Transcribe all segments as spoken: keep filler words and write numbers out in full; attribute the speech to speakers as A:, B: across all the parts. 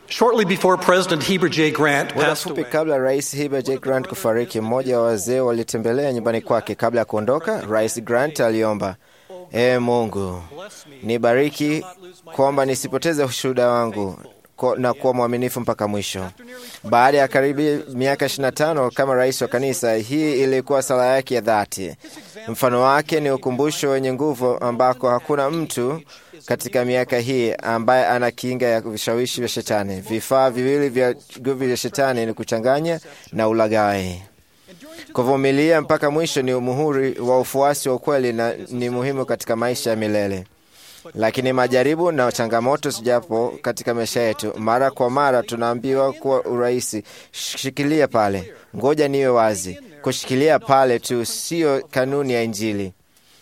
A: Shortly before President Heber J. Grant
B: Muda
A: passed
B: mfupi
A: away,
B: kabla Rais Heber J. Grant kufariki, mmoja wa wazee walitembelea nyumbani kwake. Kabla ya kuondoka, Rais Grant aliomba, Ee Mungu, nibariki kwamba nisipoteze ushuhuda wangu na kuwa mwaminifu mpaka mwisho. Baada ya karibu miaka ishirini na tano kama rais wa kanisa, hii ilikuwa sala yake ya dhati. Mfano wake ni ukumbusho wenye nguvu ambako hakuna mtu katika miaka hii ambaye ana kinga ya vishawishi vya shetani. Vifaa viwili vya nguvu vya shetani ni kuchanganya na ulaghai. Kuvumilia mpaka mwisho ni muhuri wa ufuasi wa ukweli na ni muhimu katika maisha ya milele. Lakini majaribu na changamoto sijapo katika maisha yetu, mara kwa mara tunaambiwa kuwa urahisi, shikilia pale, ngoja niwe wazi. Kushikilia pale tu sio kanuni ya Injili.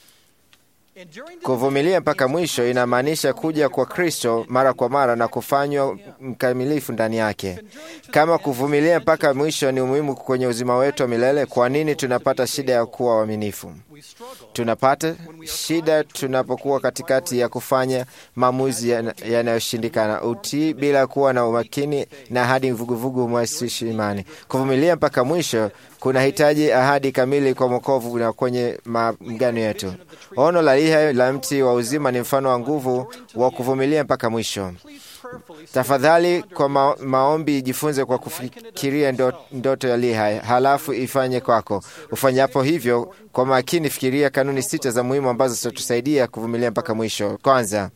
B: Kuvumilia mpaka mwisho inamaanisha kuja kwa Kristo mara kwa mara na kufanywa mkamilifu ndani yake. Kama kuvumilia mpaka mwisho ni muhimu kwenye uzima wetu wa milele, kwa nini tunapata shida ya kuwa waaminifu? Tunapata shida tunapokuwa katikati ya kufanya maamuzi yanayoshindikana, utii bila kuwa na umakini na ahadi vuguvugu mwasishi imani. Kuvumilia mpaka mwisho kuna hitaji ahadi kamili kwa wokovu na kwenye maagano yetu. Ono la lihai la mti wa uzima ni mfano wa nguvu wa kuvumilia mpaka mwisho. Tafadhali kwa ma maombi jifunze kwa kufikiria ndo, ndoto ya lihai, halafu ifanye kwako. Ufanyapo hivyo kwa makini, fikiria kanuni sita za muhimu ambazo zitatusaidia kuvumilia mpaka mwisho. Kwanza,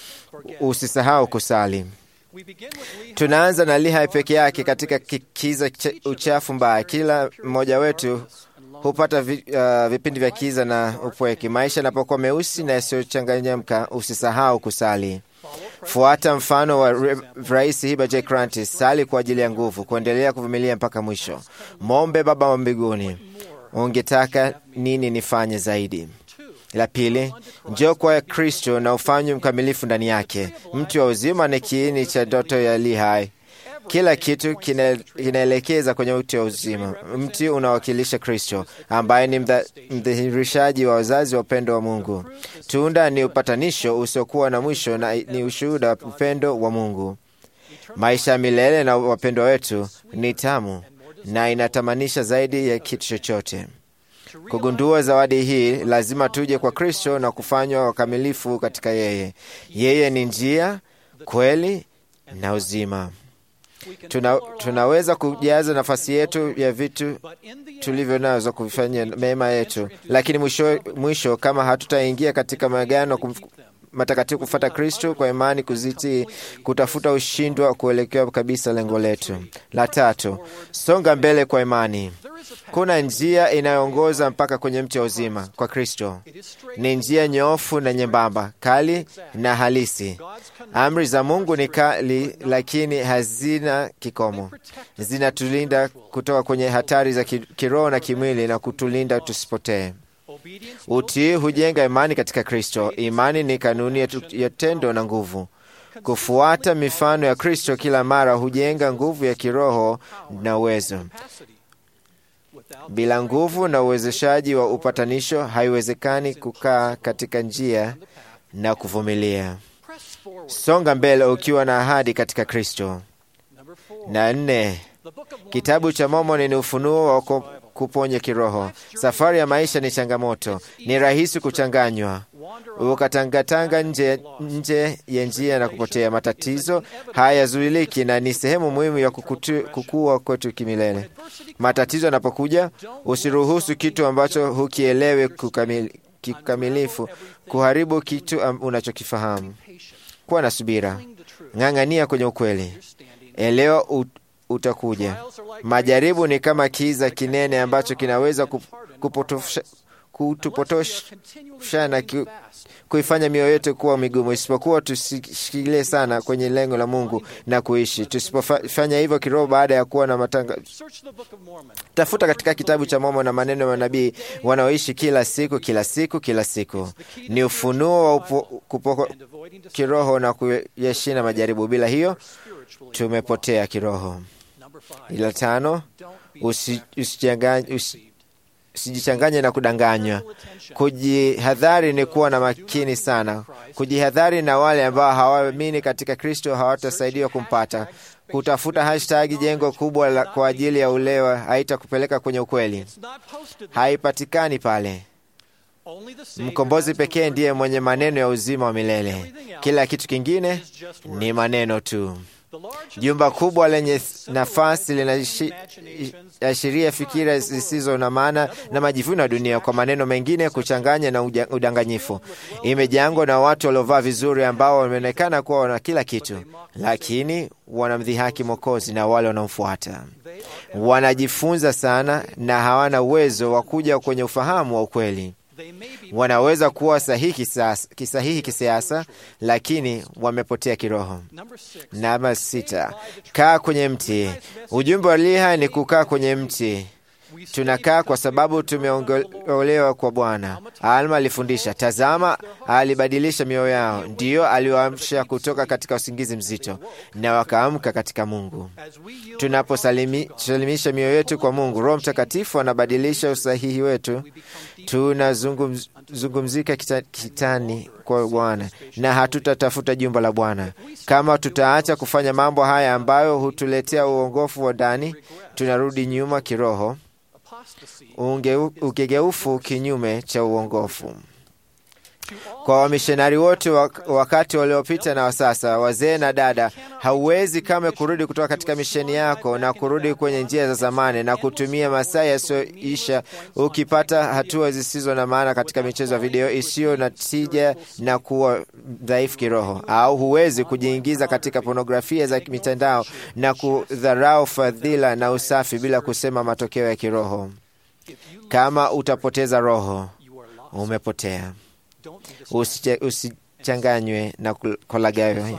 B: usisahau kusali. Tunaanza na lihai peke yake katika kiza uchafu mbaya. Kila mmoja wetu hupata vi, uh, vipindi vya kiza na upweke. Maisha yanapokuwa meusi na yasiyochanganyika, usisahau kusali. Fuata mfano wa Rais Heber J. Grant. Sali kwa ajili ya nguvu, kuendelea kuvumilia mpaka mwisho. Mombe Baba wa mbinguni, ungetaka nini nifanye zaidi? La pili, njoo kwa Kristo na ufanywe mkamilifu ndani yake. Mti wa uzima ni kiini cha ndoto ya lihai. Kila kitu kinaelekeza kwenye mti wa uzima. Mti unawakilisha Kristo ambaye ni mdhihirishaji wa wazazi wa upendo wa Mungu. Tunda ni upatanisho usiokuwa na mwisho na ni ushuhuda wa upendo wa Mungu. Maisha ya milele na wapendwa wetu ni tamu na inatamanisha zaidi ya kitu chochote. Kugundua zawadi hii, lazima tuje kwa Kristo na kufanywa wakamilifu katika yeye. Yeye ni njia, kweli na uzima. Tuna, tunaweza kujaza nafasi yetu ya vitu tulivyo nazo kufanya mema yetu, lakini mwisho, mwisho kama hatutaingia katika maagano matakatifu kufuata Kristo kwa imani, kuzitii, kutafuta ushindwa kuelekea kabisa lengo letu. La tatu, songa mbele kwa imani. Kuna njia inayoongoza mpaka kwenye mti wa uzima kwa Kristo. Ni njia nyoofu na nyembamba, kali na halisi. Amri za Mungu ni kali, lakini hazina kikomo. Zinatulinda kutoka kwenye hatari za kiroho na kimwili na kutulinda tusipotee. Utii hujenga imani katika Kristo. Imani ni kanuni ya tendo na nguvu. Kufuata mifano ya Kristo kila mara hujenga nguvu ya kiroho na uwezo. Bila nguvu na uwezeshaji wa upatanisho, haiwezekani kukaa katika njia na kuvumilia. Songa mbele ukiwa na ahadi katika Kristo. Na nne, kitabu cha Mormoni ni ufunuo wa kuponya kiroho. Safari ya maisha ni changamoto, ni rahisi kuchanganywa, ukatangatanga nje, nje ya njia na kupotea. Matatizo hayazuiliki na ni sehemu muhimu ya kukutu, kukua kwetu kimilele. Matatizo yanapokuja, usiruhusu kitu ambacho hukielewi kukamili, kikamilifu kuharibu kitu unachokifahamu. Kuwa na subira, ng'ang'ania kwenye ukweli. Elewa ut utakuja. Majaribu ni kama kiza kinene ambacho kinaweza kupotosha, kutupotosha na ku, kuifanya mioyo yetu kuwa migumu. Isipokuwa tushikilie sana kwenye lengo la Mungu na kuishi. Tusipofanya hivyo kiroho, baada ya kuwa na matanga, tafuta katika kitabu cha Mormoni na maneno ya manabii wanaoishi kila siku kila siku kila siku. Ni ufunuo wa kupoko kiroho na kuyashinda majaribu. Bila hiyo tumepotea kiroho. Ila tano, usijanganye usi, usijichanganye na kudanganywa. Kujihadhari ni kuwa na makini sana. Kujihadhari na wale ambao hawaamini katika Kristo hawatasaidiwa kumpata. Kutafuta hashtag jengo kubwa la kwa ajili ya ulewa haitakupeleka kwenye ukweli. Haipatikani pale. Mkombozi pekee ndiye mwenye maneno ya uzima wa milele. Kila kitu kingine ni maneno tu. Jumba kubwa lenye nafasi linaashiria fikira zisizo na maana na majivuno ya dunia, kwa maneno mengine kuchanganya na udanganyifu. Imejengwa na watu waliovaa vizuri ambao wameonekana kuwa wana kila kitu, lakini wanamdhihaki Mwokozi na wale wanaomfuata. Wanajifunza sana na hawana uwezo wa kuja kwenye ufahamu wa ukweli. Wanaweza kuwa sahihi kisahihi kisiasa, lakini wamepotea kiroho. Namba sita, kaa kwenye mti. Ujumbe wa liha ni kukaa kwenye mti. Tunakaa kwa sababu tumeongolewa kwa Bwana. Alma alifundisha, tazama, alibadilisha mioyo yao. Ndiyo, aliwaamsha kutoka katika usingizi mzito, na wakaamka katika Mungu. Tunaposalimisha mioyo yetu kwa Mungu, Roho Mtakatifu anabadilisha usahihi wetu. Tunazungumzika kita, kitani kwa Bwana, na hatutatafuta jumba la Bwana. Kama tutaacha kufanya mambo haya ambayo hutuletea uongofu wa ndani, tunarudi nyuma kiroho, ukigeufu kinyume cha uongofu. Kwa wamishonari wote wakati waliopita na wasasa, wazee na dada, hauwezi kama kurudi kutoka katika misheni yako na kurudi kwenye njia za zamani na kutumia masaa yasioisha ukipata hatua zisizo na maana katika michezo ya video isiyo na tija na kuwa dhaifu kiroho. Au huwezi kujiingiza katika pornografia za mitandao na kudharau fadhila na usafi bila kusema matokeo ya kiroho. Kama utapoteza roho, umepotea. Usichanganywe na kolagayo.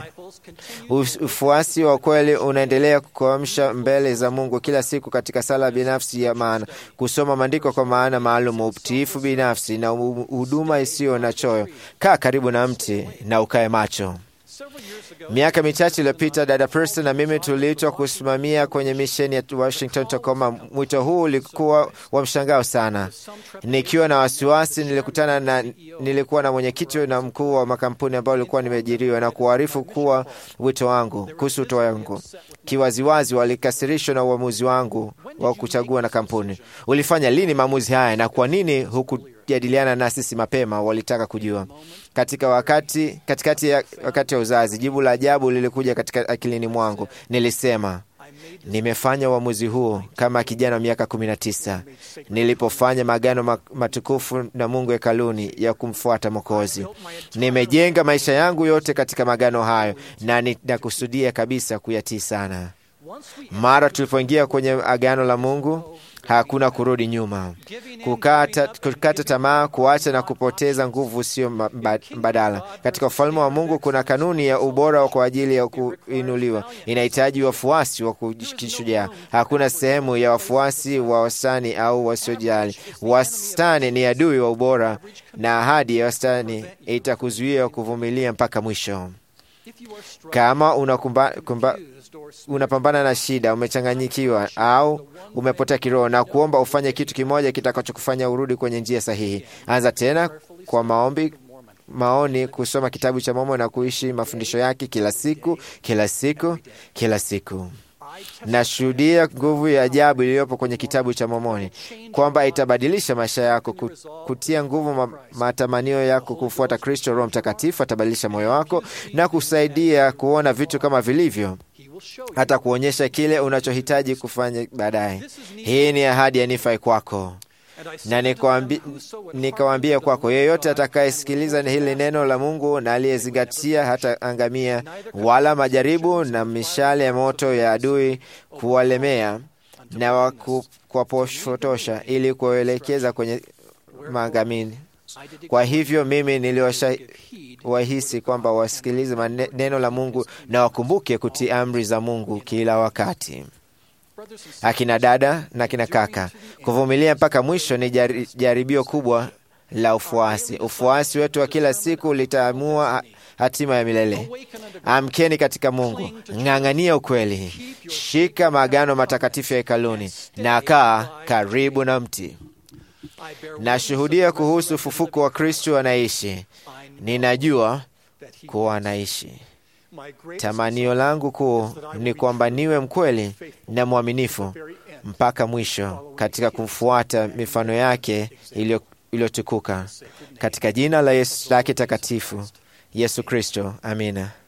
B: Ufuasi wa kweli unaendelea kuamsha mbele za Mungu kila siku katika sala binafsi ya maana, kusoma maandiko kwa maana maalum, utiifu binafsi na huduma isiyo na choyo. Kaa karibu na mti na ukae macho. Miaka michache iliyopita, dada Preston na mimi tuliitwa kusimamia kwenye misheni ya Washington, Tacoma. Mwito huu ulikuwa wa mshangao sana. Nikiwa na wasiwasi, nilikutana na nilikuwa na mwenyekiti na mkuu wa makampuni ambao nilikuwa nimeajiriwa na kuarifu kuwa wito wangu kuhusu wito wangu. Kiwaziwazi walikasirishwa na uamuzi wangu wa kuchagua na kampuni. Ulifanya lini maamuzi haya na kwa nini hukujadiliana na sisi mapema? Walitaka kujua. Katika wakati katikati ya wakati wa uzazi, jibu la ajabu lilikuja katika akilini mwangu. Nilisema, nimefanya uamuzi huo kama kijana wa miaka kumi na tisa nilipofanya maagano matukufu na Mungu hekaluni ya kumfuata Mwokozi. Nimejenga maisha yangu yote katika maagano hayo na ninakusudia kabisa kuyatii sana. Mara tulipoingia kwenye agano la Mungu, hakuna kurudi nyuma. Kukata, kukata tamaa, kuacha na kupoteza nguvu sio mbadala. Katika ufalme wa Mungu kuna kanuni ya ubora kwa ajili ya kuinuliwa. Inahitaji wafuasi wa kujishujaa. Hakuna sehemu ya wafuasi wa wastani au wasiojali. Wastani ni adui wa ubora, na ahadi ya wastani itakuzuia kuvumilia mpaka mwisho. Kama unakumba, kumba, unapambana na shida, umechanganyikiwa au umepotea kiroho, na kuomba ufanye kitu kimoja kitakachokufanya urudi kwenye njia sahihi. Anza tena kwa maombi, maoni, kusoma kitabu cha Mormoni na kuishi mafundisho yake kila siku, kila siku, kila siku. Nashuhudia nguvu ya ajabu iliyopo kwenye kitabu cha Mormoni, kwamba itabadilisha maisha yako, kutia nguvu matamanio yako kufuata Kristo. Roho Mtakatifu atabadilisha moyo wako na kusaidia kuona vitu kama vilivyo, hata kuonyesha kile unachohitaji kufanya baadaye. Hii ni ahadi ya Nifai kwako, na nikawaambia kwako, yeyote atakayesikiliza hili neno la Mungu na aliyezingatia hata angamia, wala majaribu na mishale ya moto ya adui kuwalemea na kuwapotosha ili kuwaelekeza kwenye maangamini. Kwa hivyo mimi niliwahisi kwamba wasikilize neno la Mungu na wakumbuke kutii amri za Mungu kila wakati. Akina dada na kina kaka, kuvumilia mpaka mwisho ni jaribio kubwa la ufuasi. Ufuasi wetu wa kila siku litaamua hatima ya milele. Amkeni katika Mungu, ng'ang'ania ukweli, shika maagano matakatifu ya hekaluni na kaa karibu na mti. Nashuhudia kuhusu ufufuko wa Kristo anaishi. Ninajua kuwa anaishi. Tamanio langu kuu ni kwamba niwe mkweli na mwaminifu mpaka mwisho katika kumfuata mifano yake iliyotukuka. Katika jina la Yesu lake takatifu Yesu Kristo, amina.